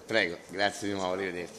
Prego, grazie di nuovo, arrivederci.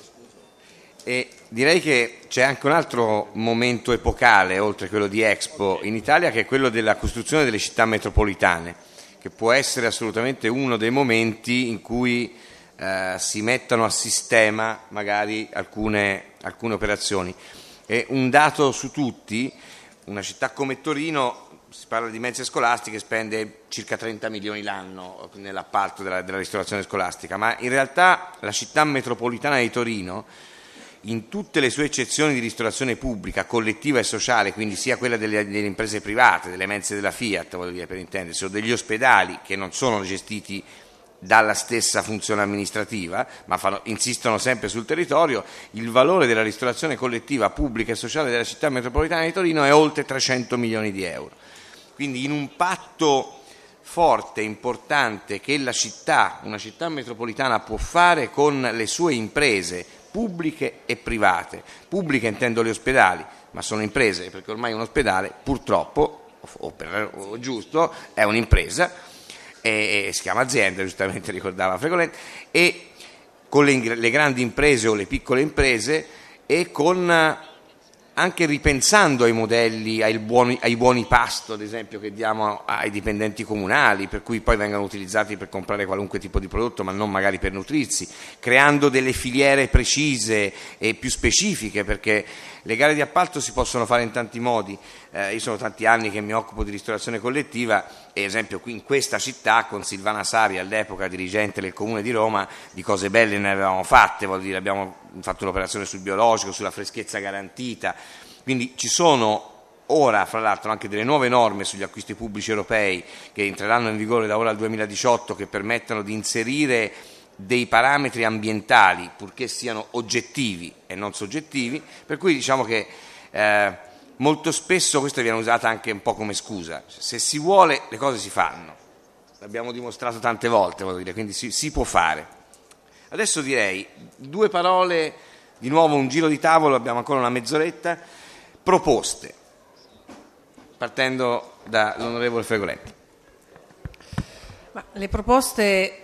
E direi che c'è anche un altro momento epocale, oltre a quello di Expo, in Italia, che è quello della costruzione delle città metropolitane, che può essere assolutamente uno dei momenti in cui si mettono a sistema magari alcune operazioni. E un dato su tutti: una città come Torino, si parla di mense scolastiche, spende circa 30 milioni l'anno nell'appalto della ristorazione scolastica, ma in realtà la città metropolitana di Torino, in tutte le sue eccezioni di ristorazione pubblica, collettiva e sociale, quindi sia quella delle imprese private, delle mense della Fiat, voglio dire, per intendersi, o degli ospedali che non sono gestiti dalla stessa funzione amministrativa, ma insistono sempre sul territorio, il valore della ristorazione collettiva, pubblica e sociale della città metropolitana di Torino è oltre 300 milioni di euro. Quindi in un patto forte, importante, che una città metropolitana può fare con le sue imprese pubbliche e private. Pubbliche intendo gli ospedali, ma sono imprese, perché ormai un ospedale purtroppo, o giusto, è un'impresa, e si chiama azienda, giustamente ricordava Fregolent, e con le grandi imprese o le piccole imprese, e con anche ripensando ai modelli, ai buoni pasto, ad esempio, che diamo ai dipendenti comunali, per cui poi vengono utilizzati per comprare qualunque tipo di prodotto, ma non magari per nutrirsi, creando delle filiere precise e più specifiche, perché le gare di appalto si possono fare in tanti modi. Io sono tanti anni che mi occupo di ristorazione collettiva, e ad esempio qui in questa città, con Silvana Sari, all'epoca dirigente del Comune di Roma, di cose belle ne avevamo fatte, voglio dire, abbiamo fatto un'operazione sul biologico, sulla freschezza garantita. Quindi ci sono ora, fra l'altro, anche delle nuove norme sugli acquisti pubblici europei che entreranno in vigore da ora al 2018, che permettono di inserire dei parametri ambientali, purché siano oggettivi e non soggettivi, per cui diciamo che molto spesso questa viene usata anche un po' come scusa. Se si vuole, le cose si fanno, l'abbiamo dimostrato tante volte, voglio dire, quindi si può fare. Adesso direi due parole, di nuovo un giro di tavolo, abbiamo ancora una mezz'oretta. Proposte, partendo dall'onorevole Fregolent. Le proposte